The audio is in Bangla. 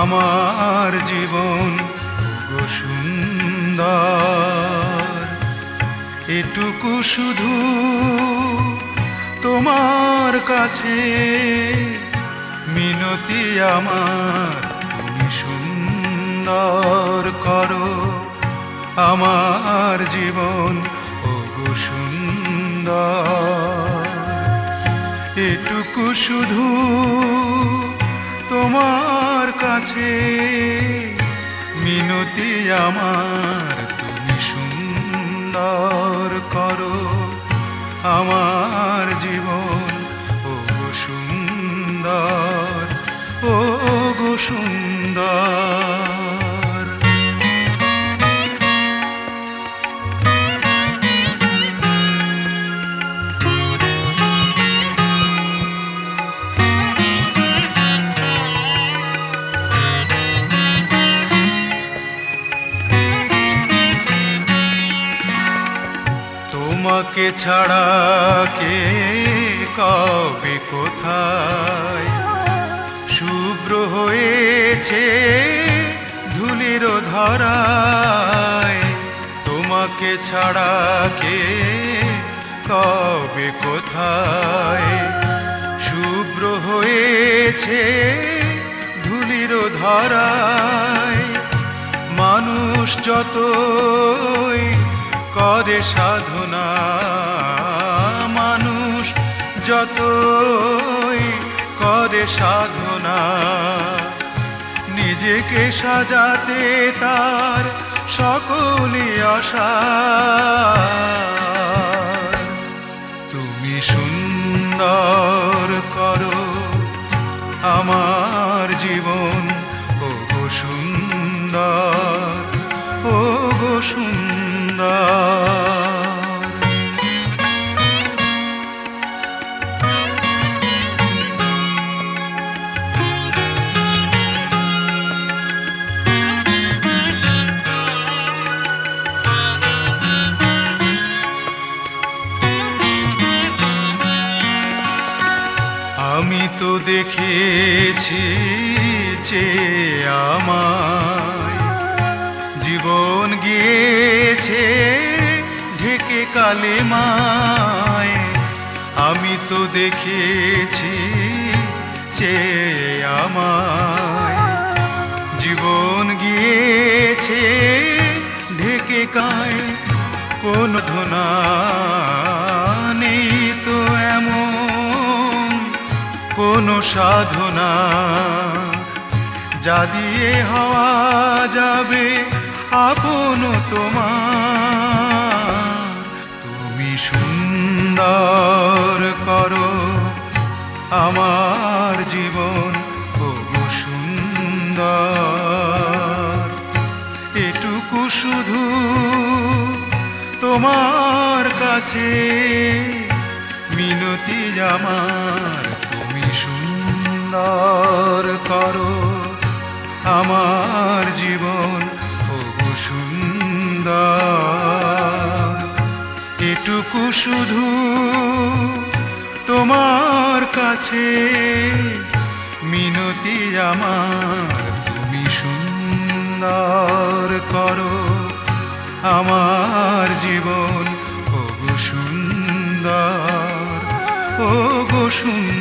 আমার জীবন গো সুন্দর, এটুকু শুধু তোমার কাছে মিনতি আমার, তুমি সুন্দর করো আমার জীবন ও গো সুন্দর। এটুকু শুধু তোমার কাছে মিনতি আমার, তুমি সুন্দর করো আমার জীবন ও গো সুন্দর, ও গো সুন্দর। তোমাকে ছাড়া কে কবে কোথায় শুভ্র হয়েছে ধুলির ধরায়। তোমাকে ছাড়া কে কবে কোথায় শুভ্র হয়েছে ধুলির ধরায়। মানুষ যতই করে সাধনা, মানুষ যতই করে সাধনা, নিজেকে সাজাতে তার সকলই আশা। তুমি সুন্দর করো আমার জীবন ও গো সুন্দর, ও গো সুন্দর। আমি তো দেখেছি যে আমায় জীবন গিয়েছে ঢেকে কালিমায়। আমি তো দেখেছি যে আমায় জীবন গিয়েছে ঢেকে কায়। কোন ধনা নেই তো এমন কোন সাধনা, যা দিয়ে হওয়া যাবে আপন তোমার। তুমি সুন্দর করো আমার জীবন ও গো সুন্দর। এটুকু শুধু তোমার কাছে মিনতি আমার, তুমি সুন্দর করো আমার জীবন ও গো সুন্দর। এটুকু শুধু তোমার কাছে মিনতি আমার, তুমি সুন্দর করো আমার জীবন ও গো সুন্দর, ও গো সুন্দর।